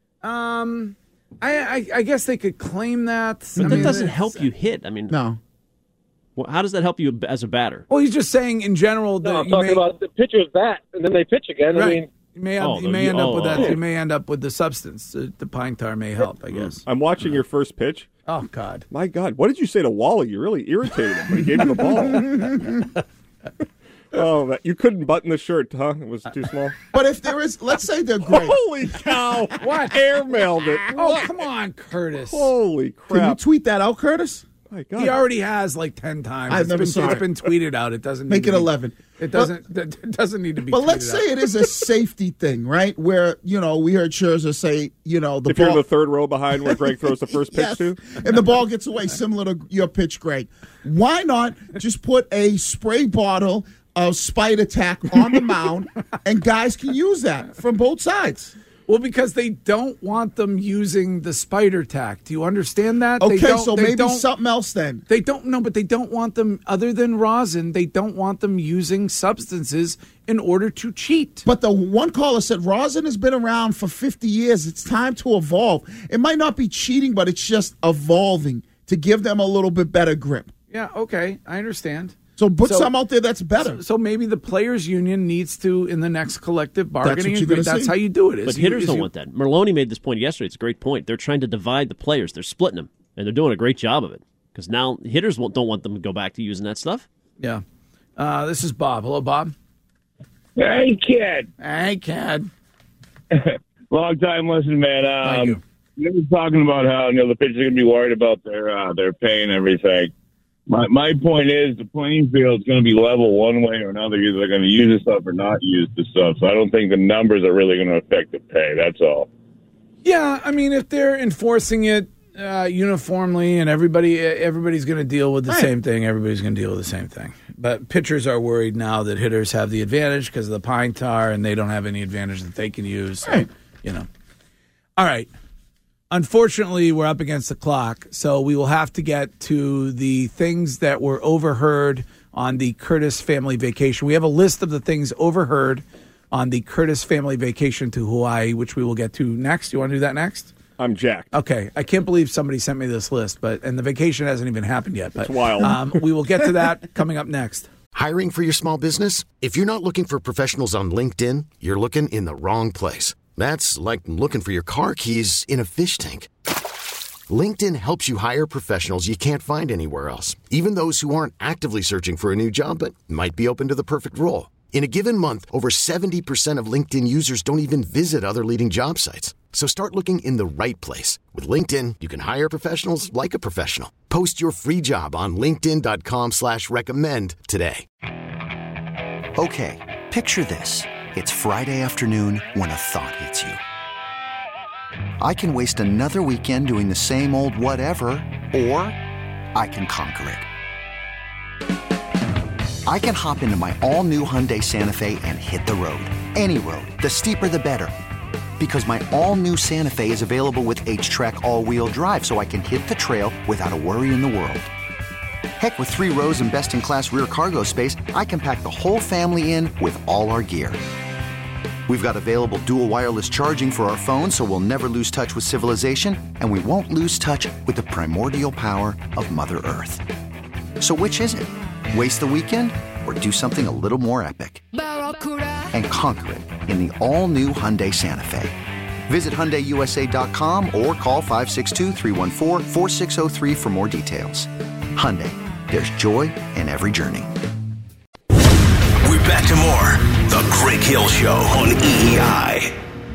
Um, I, I I guess they could claim that. But I that mean, doesn't it's- help you hit. I mean, No. well, how does that help you as a batter? Well, he's just saying in general that No, I'm you talking may, about the pitchers bat and then they pitch again. right. I mean, you may have, Oh, you the- may end oh, up with that. oh. You may end up with the substance. The, the pine tar may help. I guess. I'm watching your first pitch. Oh God. My God, what did you say to Wally? You really irritated him when he gave you the ball. Oh, that, you couldn't button the shirt, huh? It was too small. But if there is, let's say they're great. Holy cow! What? Airmailed it. Oh come on, Curtis. Holy Can you crap! tweet that out, Curtis? My God. He already has like ten times. I've It's never been, saw it's it. been tweeted out. It doesn't Make need it to be- eleven. It doesn't. It doesn't need to be. But let's tweeted say out. it is a safety thing, right? Where, you know, we heard Scherzer say, you know, the if you're ball. in the third row behind where Greg throws the first pitch Yes. to, and the ball gets away, similar to your pitch, Greg. Why not just put a spray bottle of Spider Tack on the mound, and guys can use that from both sides? Well, because they don't want them using the spider tack. Do you understand that? They Okay, don't- so they maybe don't- something else then. They don't know, but they don't want them, other than rosin, they don't want them using substances in order to cheat. But the one caller said rosin has been around for fifty years. It's time to evolve. It might not be cheating, but it's just evolving to give them a little bit better grip. Yeah, okay, I understand. So put So- some out there that's better. So, so maybe the players' union needs to, in the next collective bargaining you're agreement, gonna that's see. how you do it. is But you- hitters is don't you- want that. Merloni made this point yesterday. It's a great point. They're trying to divide the players. They're splitting them, and they're doing a great job of it. Because now hitters won't, don't want them to go back to using that stuff. Yeah. Uh, this is Bob. Hello, Bob. Hey, kid. Hey, kid. Long time listening, man. Thank Um, you. you were talking about how, you know, the pitchers are going to be worried about their uh, their pay and everything. My my point is the playing field is going to be level one way or another. Either they're going to use this stuff or not use this stuff. So I don't think the numbers are really going to affect the pay. That's all. Yeah, I mean, if they're enforcing it uh, uniformly and everybody everybody's going to deal with the Right. same thing, everybody's going to deal with the same thing. But pitchers are worried now that hitters have the advantage because of the pine tar, and they don't have any advantage that they can use. So, Right. you know. All right. Unfortunately, we're up against the clock, so we will have to get to the things that were overheard on the Curtis family vacation. We have a list of the things overheard on the Curtis family vacation to Hawaii, which we will get to next. You want to do that next? I'm jacked. Okay, I can't believe somebody sent me this list, but and the vacation hasn't even happened yet. But It's wild. Um, we will get to that coming up next. Hiring for your small business? If you're not looking for professionals on LinkedIn, you're looking in the wrong place. That's like looking for your car keys in a fish tank. LinkedIn helps you hire professionals you can't find anywhere else, even those who aren't actively searching for a new job but might be open to the perfect role. In a given month, over seventy percent of LinkedIn users don't even visit other leading job sites. So start looking in the right place. With LinkedIn, you can hire professionals like a professional. Post your free job on linkedin.com slash recommend today. Okay, picture this. It's Friday afternoon when a thought hits you. I can waste another weekend doing the same old whatever, or I can conquer it. I can hop into my all-new Hyundai Santa Fe and hit the road. Any road. The steeper, the better. Because my all-new Santa Fe is available with H-Track all-wheel drive, so I can hit the trail without a worry in the world. Heck, with three rows and best-in-class rear cargo space, I can pack the whole family in with all our gear. We've got available dual wireless charging for our phones, so we'll never lose touch with civilization, and we won't lose touch with the primordial power of Mother Earth. So which is it? Waste the weekend or do something a little more epic? And conquer it in the all-new Hyundai Santa Fe. Visit Hyundai U S A dot com or call five six two, three one four, four six zero three for more details. Hyundai, there's joy in every journey. We're back to more The Greg Hill Show on E E I.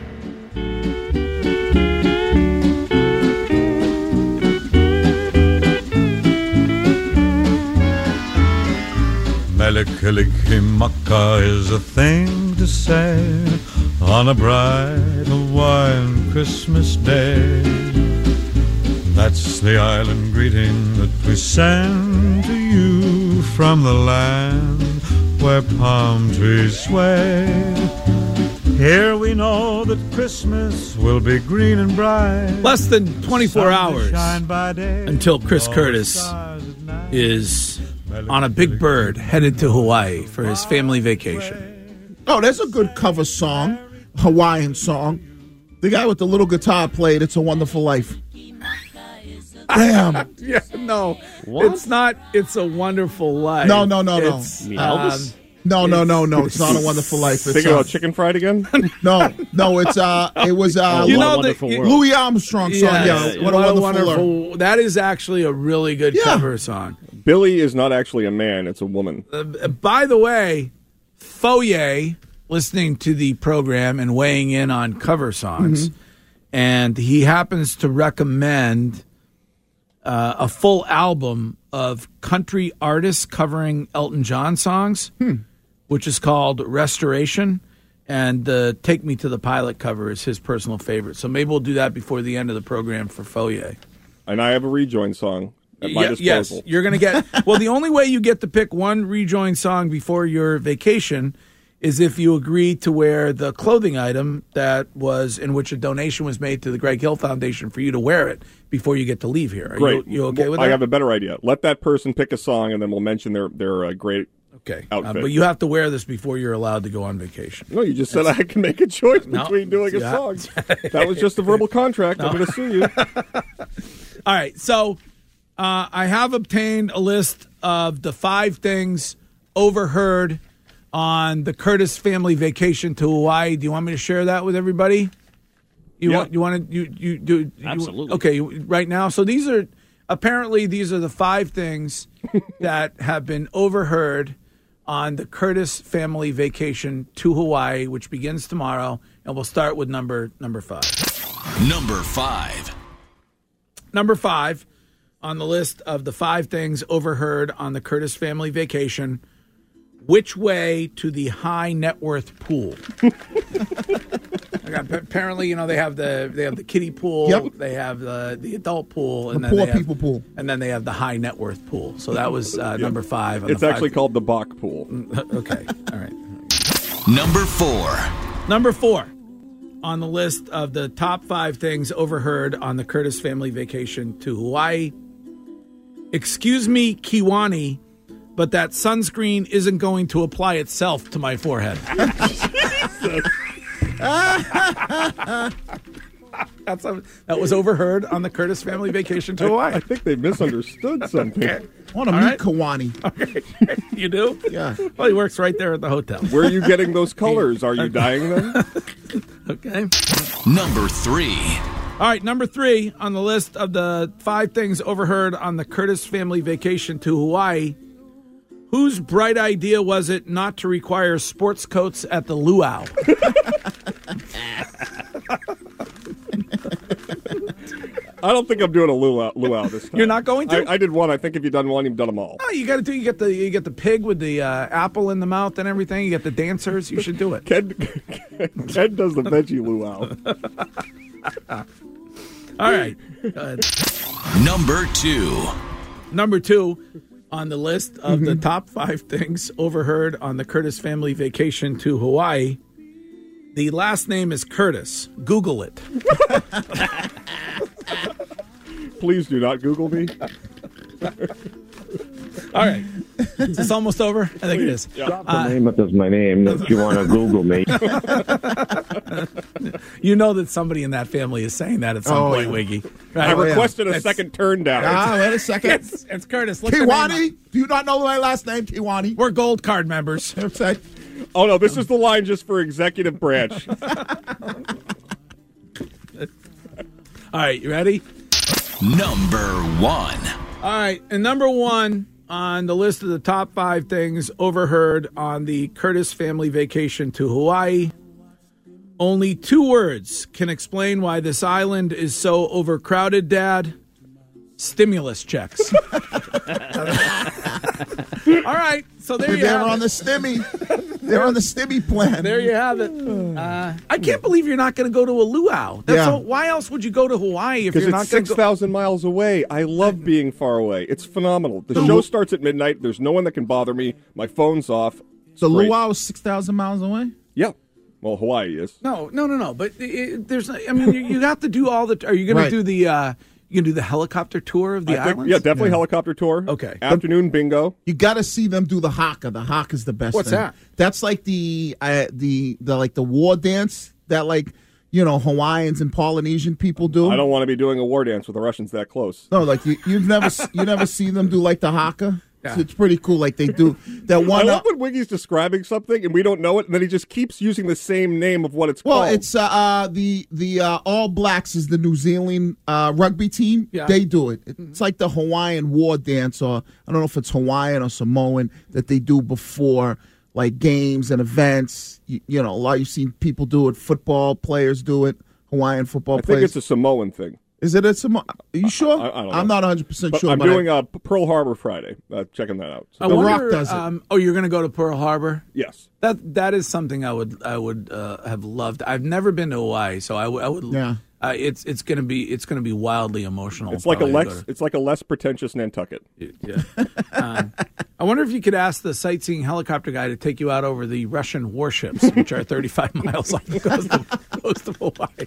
Melikilikimaka is a thing to say on a bright Hawaiian Christmas day. That's the island greeting that we send to you from the land where palm trees sway. Here we know that Christmas will be green and bright. Less than twenty-four hours shine by day, until Chris Curtis is on a big bird headed to Hawaii for his family vacation. Oh, there's a good cover song, Hawaiian song. The guy with the little guitar played It's a Wonderful Life. Damn. Yeah, no. What? It's not It's a Wonderful Life. No, no, no, no. It's, You mean um, Elvis? No, no, no, no. It's not a Wonderful Life. It's Thinking uh, about chicken fried again? No, no. It's uh, it was uh, You know the- Louis Armstrong song. Yeah, What, a Wonderful, World. That is actually a really good cover song. Billy is not actually a man; it's a woman. Uh, by the way, Foye listening to the program and weighing in on cover songs, Mm-hmm. and he happens to recommend uh, a full album of country artists covering Elton John songs, Hmm. which is called Restoration. And the Take Me to the Pilot cover is his personal favorite. So maybe we'll do that before the end of the program for Foye. And I have a rejoin song at my Yeah, disposal. yes, you're going to get. Well, the only way you get to pick one rejoin song before your vacation is if you agree to wear the clothing item that was in which a donation was made to the Greg Hill Foundation for you to wear it before you get to leave here. Are Great. You, you okay with I that? have a better idea. Let that person pick a song, and then we'll mention their their uh, great okay outfit. Uh, but you have to wear this before you're allowed to go on vacation. No, you just said I can make a choice No. between doing a Yeah. song. That was just a verbal contract. I'm No. going to sue you. All right, so uh, I have obtained a list of the five things overheard on the Curtis family vacation to Hawaii. Do you want me to share that with everybody? You Yeah. want you want to you you do you- Absolutely. okay, right now. So these are apparently these are the five things that have been overheard on the Curtis family vacation to Hawaii, which begins tomorrow, and we'll start with number number five. Number five. Number five on the list of the five things overheard on the Curtis family vacation: which way to the high net worth pool? I got, apparently, you know, they have the they have the kiddie pool, Yep. they have the the adult pool, and The then poor they have, people pool. and then they have the high net worth pool. So that was uh, number five. On It's the five- actually called the Bach Pool. Okay, all right. Number four. Number four on the list of the top five things overheard on the Curtis family vacation to Hawaii. Excuse me, Kiwani, but that sunscreen isn't going to apply itself to my forehead. That's a, that was overheard on the Curtis family vacation to Hawaii. I, I think they misunderstood something. Okay. I want to All meet right. Kawani. Okay. You do? Yeah. Well, he works right there at the hotel. Where are you getting those colors? Are you dyeing them? Okay. Number three. All right, number three on the list of the five things overheard on the Curtis family vacation to Hawaii. Whose bright idea was it not to require sports coats at the luau? I don't think I'm doing a luau, luau this time. You're not going to? I, I did one. I think if you've done one, you've done them all. No, you got to do. You get the you get the pig with the uh, apple in the mouth and everything. You get the dancers. You should do it. Ken, Ken does the veggie luau. All right. Uh, Number two. Number two on the list of the top five things overheard on the Curtis family vacation to Hawaii. The last name is Curtis. Google it. Please do not Google me. All right. Is this almost over? I think it is. Drop the name up as my name if you want to Google me. You know that somebody in that family is saying that at some Oh, point, yeah. Wiggy. I Right? requested a It's- second turn down. Ah, wait a second. It's, it's Curtis. Look the name Kiwani? Do you not know my last name, Kiwani? up. We're gold card members. Oh, no, this is the line just for executive branch. All right, you ready? Number one. All right, and number one on the list of the top five things overheard on the Curtis family vacation to Hawaii. Only two words can explain why this island is so overcrowded, Dad. Stimulus checks. All right, so there you They're have on it. the stimmy. They're on the stimmy plan. There you have it. Uh, I can't believe you're not going to go to a luau. That's Yeah. so, why else would you go to Hawaii if Because you're not it's going to six go? thousand miles away. I love being far away. It's phenomenal. The The show lu- starts at midnight. There's no one that can bother me. My phone's off. It's The great. luau is six thousand miles away? Yeah. Well, Hawaii is. No, no, no, no. But it, there's, I mean, you, you have to do all the. Are you going Right. to do the? Uh, you going to do the helicopter tour of the I think- islands? yeah, definitely helicopter tour. Okay. Afternoon bingo. You got to see them do the haka. The haka is the best. What's thing. that? That's like the uh, the the like the war dance that like you know Hawaiians and Polynesian people do. I don't want to be doing a war dance with the Russians that close. No, like you, you've never s- you never seen them do like the haka. Yeah. So it's pretty cool. Like they do that I one. love when Wiggy's describing something and we don't know it, and then he just keeps using the same name of what it's Well, called. it's uh, uh, the the uh, All Blacks is the New Zealand uh, rugby team. Yeah. They do it. It's like the Hawaiian war dance, or I don't know if it's Hawaiian or Samoan that they do before like games and events. You, you know, a lot you've seen people do it. Football players do it. Hawaiian football I think players. it's a Samoan thing. Is it a Samoan? Are you sure? I, I don't know. I'm not one hundred percent But sure. I'm but I- doing uh, Pearl Harbor Friday. Uh, checking that out. I So- wonder, Um, oh, you're going to go to Pearl Harbor? Yes. That that is something I would I would uh, have loved. I've never been to Hawaii, so I would I would. Yeah. Uh, it's it's going to be it's going to be wildly emotional. It's like a probably to lex. go to- It's like a less pretentious Nantucket. Yeah. um, I wonder if you could ask the sightseeing helicopter guy to take you out over the Russian warships, which are thirty-five miles off the coast of, coast of Hawaii.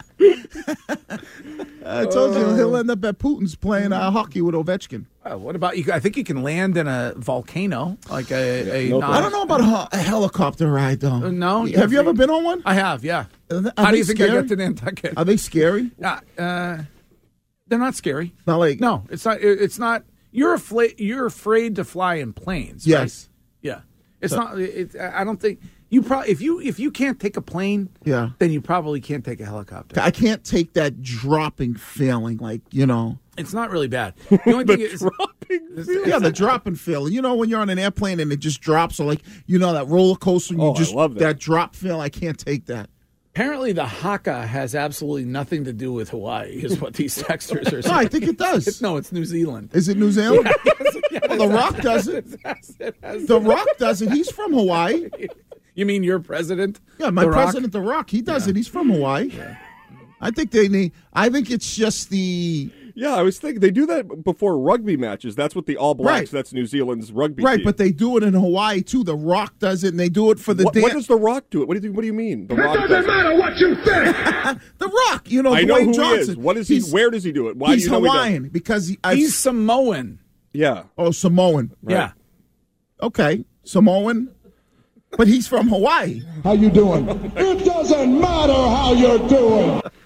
I told you he'll end up at Putin's playing uh, hockey with Ovechkin. Uh, what about you? I think you can land in a volcano, like a. a no non- I don't know about a, a helicopter ride though. Uh, no, have you ever been on one? I have. Yeah. Are How do they you think scary? I got to Nantucket? Are they scary? Uh, uh, they're not scary. Not like no, it's not. it- It's not. You're afraid. You're afraid to fly in planes. right? Yes. Yeah. It's So- not. It, I don't think you probably if you if you can't take a plane, Yeah. then you probably can't take a helicopter. I can't take that dropping feeling, like you know. It's not really bad. The only thing is, Yeah, the dropping feeling. You know, when you're on an airplane and it just drops, or like you know that roller coaster, and you Oh, I just love that. that drop feel. I can't take that. apparently the haka has absolutely nothing to do with Hawaii. Is what these texters are saying. No, I think it does. no, it's New Zealand. Is it New Zealand? Yeah, yes, yes, well, The it Rock has- does it. has- it has- The Rock does it. He's from Hawaii. You mean your president? Yeah, my The Rock? president, The Rock. He does it. He's from Hawaii. I think they need. I think it's just the Yeah, I was thinking they do that before rugby matches. That's what the All Blacks. Right. That's New Zealand's rugby right, team. but they do it in Hawaii too. The Rock does it, and they do it for the what, dance. what does the Rock do it? What do you What do you mean? The Rock does it? what you think. The Rock, you know, I know Dwayne who Johnson. he is. What is he? He's- Where does he do it? Why he's do you know Hawaiian he does? because he, I've- He's Samoan. Yeah. Oh, Samoan. Yeah. Okay, Samoan. But he's from Hawaii. How you doing? It doesn't matter how you're doing. I,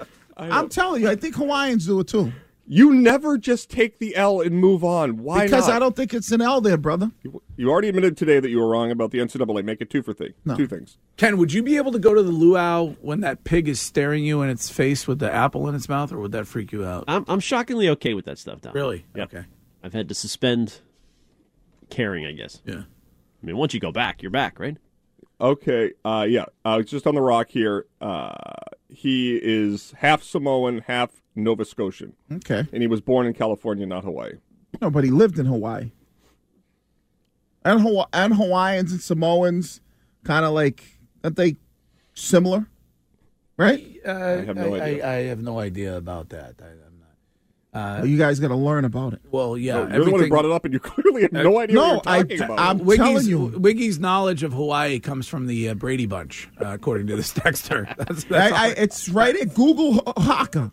I'm telling you, I think Hawaiians do it too. You never just take the L and move on. Why because not? I don't think it's an L there, brother. You, you already admitted today that you were wrong about the N C double A. Make it two for thing. No. Two things. Ken, would you be able to go to the luau when that pig is staring you in its face with the apple in its mouth, or would that freak you out? I'm I'm shockingly okay with that stuff, Don. Really? Yep. Okay. I've had to suspend caring, I guess. Yeah. I mean, once you go back, you're back, right? Okay. Uh, yeah. Uh, just on the rock here. Uh, he is half Samoan, half Nova Scotian. Okay. And he was born in California, not Hawaii. No, but he lived in Hawaii. And, Hawa- and Hawaiians and Samoans, kind of like, aren't they similar? Right? Uh, I have no I, idea. I, I have no idea about that. I, I'm not. Uh, Well, you guys got to learn about it. well, yeah. No, you're the one who brought it up, and you clearly have no idea no, what you're talking I- about. I'm Wiggy's, telling you. Wiggy's knowledge of Hawaii comes from the uh, Brady Bunch, uh, according to this texter. That's, that's I, I, it's right at Google H- Haka.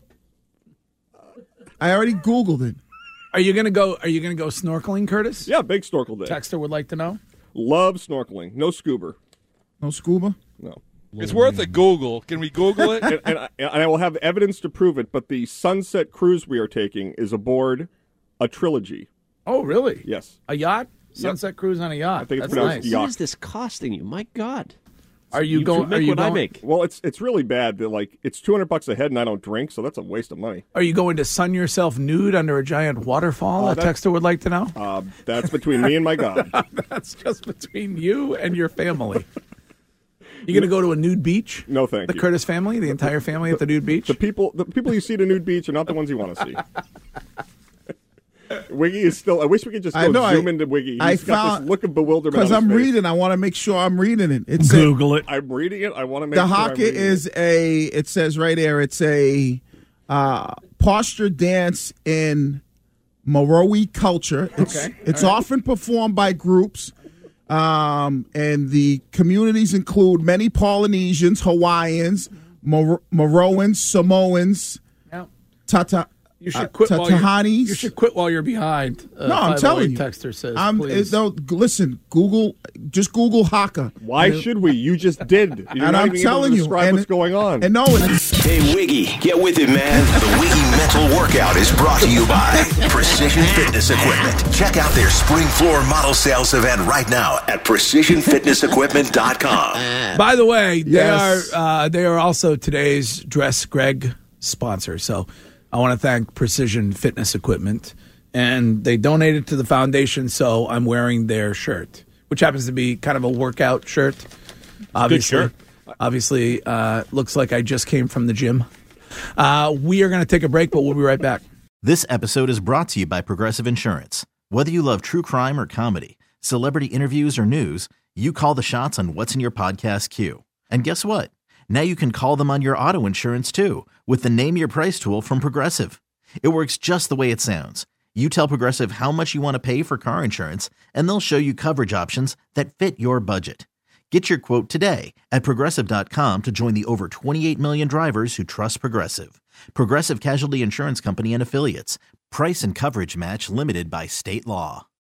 I already Googled it. Are you gonna go? Are you gonna go snorkeling, Curtis? Yeah, big snorkel day. Texter would like to know. Love snorkeling. No scuba. No scuba? No. It's worth a Google. Can we Google it? and, and, I, and I will have evidence to prove it, but the Sunset cruise we are taking is aboard a Trilogy. Oh, really? Yes. A yacht? Sunset cruise on a yacht. I think it's That's pronounced nice. yacht. What is this costing you? My God. Are you, You going? should make Are you what I going? make. Well, it's it's really bad that like it's two hundred bucks a head and I don't drink, so that's a waste of money. Are you going to sun yourself nude under a giant waterfall? Uh, a that- texter would like to know. Uh, that's between me and my God. That's just between you and your family. You going to go to a nude beach? No, thank The you. Curtis family, the entire family at the nude beach. The people, the people you see at a nude beach are not the ones you want to see. Wiggy is still. I wish we could just I go know, zoom I- into Wiggy. He's I got found- this look of bewilderment Because on his I'm face. reading. I want to make sure I'm reading it. It's Google it. I'm reading it. I want to make the sure I'm haka reading is it. a. It says right there. It's a uh, posture dance in Morowi culture. It's, Okay, it's all right. often performed by groups, um, and the communities include many Polynesians, Hawaiians, Mor- Moroans, Samoans, Yeah. Tata. You should uh, quit while you're, Tatahanis. you should quit while you're behind. Uh, No, I'm five oh eight telling you. Texter says, I'm, please. it- no, listen, Google, just Google haka. Why And- should we? You just did. You're And not I'm even able telling to you, describe and- what's going on. And no, it's Hey, Wiggy, get with it, man. The Wiggy Mental Workout is brought to you by Precision Fitness Equipment. Check out their spring floor model sales event right now at precision fitness equipment dot com. By the way, they Yes. are uh, they are also today's Dress Greg sponsor. So I want to thank Precision Fitness Equipment, and they donated to the foundation. So I'm wearing their shirt, which happens to be kind of a workout shirt. Obviously, shirt. obviously, uh, looks like I just came from the gym. Uh, we are going to take a break, but we'll be right back. This episode is brought to you by Progressive Insurance. Whether you love true crime or comedy, celebrity interviews or news, you call the shots on what's in your podcast queue. And guess what? Now you can call them on your auto insurance too with the Name Your Price tool from Progressive. It works just the way it sounds. You tell Progressive how much you want to pay for car insurance, and they'll show you coverage options that fit your budget. Get your quote today at progressive dot com to join the over twenty-eight million drivers who trust Progressive. Progressive Casualty Insurance Company and Affiliates. Price and coverage match limited by state law.